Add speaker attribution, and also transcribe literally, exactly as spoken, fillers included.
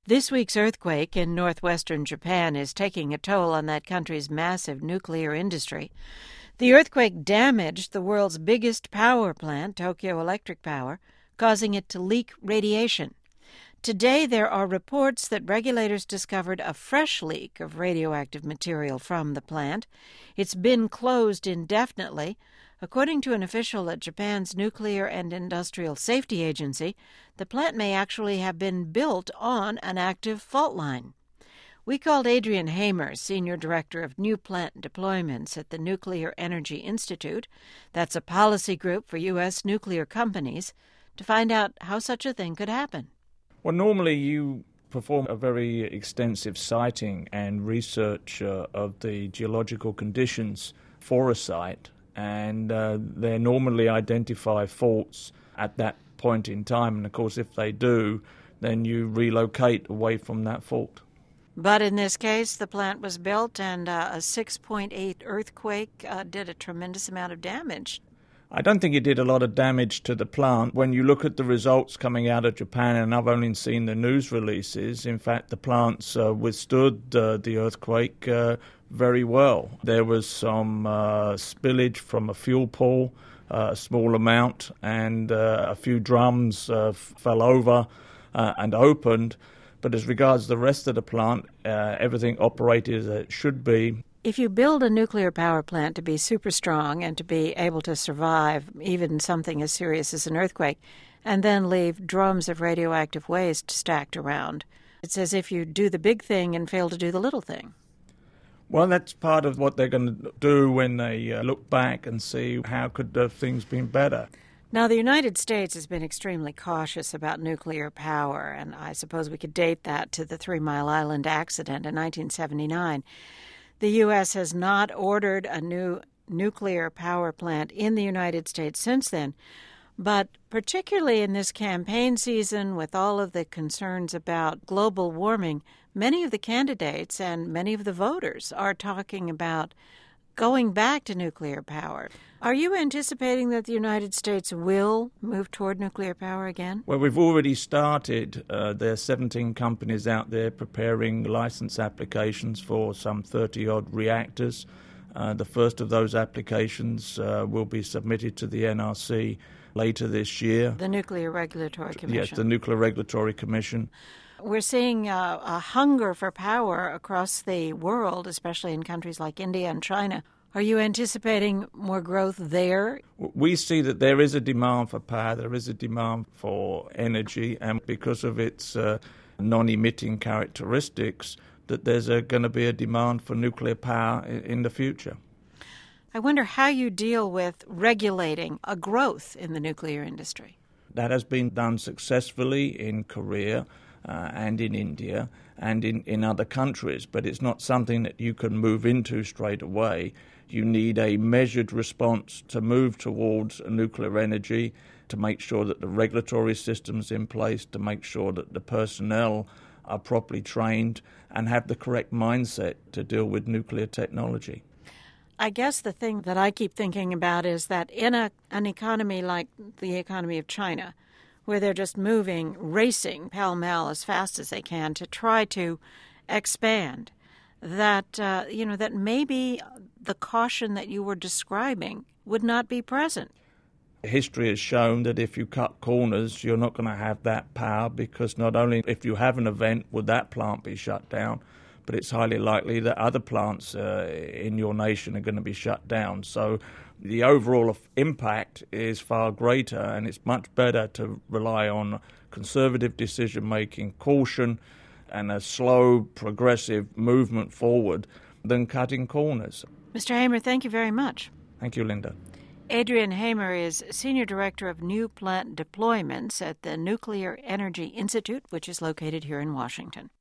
Speaker 1: This week's earthquake in northwestern Japan is taking a toll on that country's massive nuclear industry. The earthquake damaged the world's biggest power plant, Tokyo Electric Power, causing it to leak radiation. Today, there are reports that regulators discovered a fresh leak of radioactive material from the plant. It's been closed indefinitely. According to an official at Japan's Nuclear and Industrial Safety Agency, the plant may actually have been built on an active fault line. We called Adrian Hamer, Senior Director of New Plant Deployments at the Nuclear Energy Institute, that's a policy group for U S nuclear companies, to find out how such a thing could happen.
Speaker 2: Well, normally you perform a very extensive siting and research uh, of the geological conditions for a site, and uh, they normally identify faults at that point in time. And, of course, if they do, then you relocate away from that fault.
Speaker 1: But in this case, the plant was built, and uh, a six point eight earthquake uh, did a tremendous amount of damage.
Speaker 2: I don't think it did a lot of damage to the plant. When you look at the results coming out of Japan, and I've only seen the news releases, in fact, the plants uh, withstood uh, the earthquake uh, very well. There was some uh, spillage from a fuel pool, uh, a small amount, and uh, a few drums uh, f- fell over uh, and opened. But as regards the rest of the plant, uh, everything operated as it should be.
Speaker 1: If you build a nuclear power plant to be super strong and to be able to survive even something as serious as an earthquake, and then leave drums of radioactive waste stacked around, it's as if you do the big thing and fail to do the little thing.
Speaker 2: Well, that's part of what they're going to do when they uh, look back and see how could uh, things been better.
Speaker 1: Now, the United States has been extremely cautious about nuclear power, and I suppose we could date that to the Three Mile Island accident in nineteen seventy-nine. The U S has not ordered a new nuclear power plant in the United States since then, but particularly in this campaign season with all of the concerns about global warming, many of the candidates and many of the voters are talking about going back to nuclear power. Are you anticipating that the United States will move toward nuclear power again?
Speaker 2: Well, we've already started. Uh, there are seventeen companies out there preparing license applications for some thirty-odd reactors. Uh, the first of those applications uh, will be submitted to the N R C later this year.
Speaker 1: The Nuclear Regulatory Commission.
Speaker 2: Yes, the Nuclear Regulatory Commission.
Speaker 1: We're seeing uh, a hunger for power across the world, especially in countries like India and China. Are you anticipating more growth there?
Speaker 2: We see that there is a demand for power, there is a demand for energy, and because of its uh, non-emitting characteristics, that there's going to be a demand for nuclear power in, in the future.
Speaker 1: I wonder how you deal with regulating a growth in the nuclear industry.
Speaker 2: That has been done successfully in Korea uh, and in India and in, in other countries, but it's not something that you can move into straight away. You need a measured response to move towards nuclear energy, to make sure that the regulatory system's in place, to make sure that the personnel are properly trained and have the correct mindset to deal with nuclear technology.
Speaker 1: I guess the thing that I keep thinking about is that in a, an economy like the economy of China, where they're just moving, racing pell-mell as fast as they can to try to expand, that, uh, you know, that maybe the caution that you were describing would not be present.
Speaker 2: History has shown that if you cut corners, you're not going to have that power, because not only if you have an event would that plant be shut down, but it's highly likely that other plants uh, in your nation are going to be shut down. So the overall impact is far greater, and it's much better to rely on conservative decision-making, caution, and a slow, progressive movement forward than cutting corners.
Speaker 1: Mister Hamer, thank you very much.
Speaker 2: Thank you, Linda.
Speaker 1: Adrian Hamer is Senior Director of New Plant Deployments at the Nuclear Energy Institute, which is located here in Washington.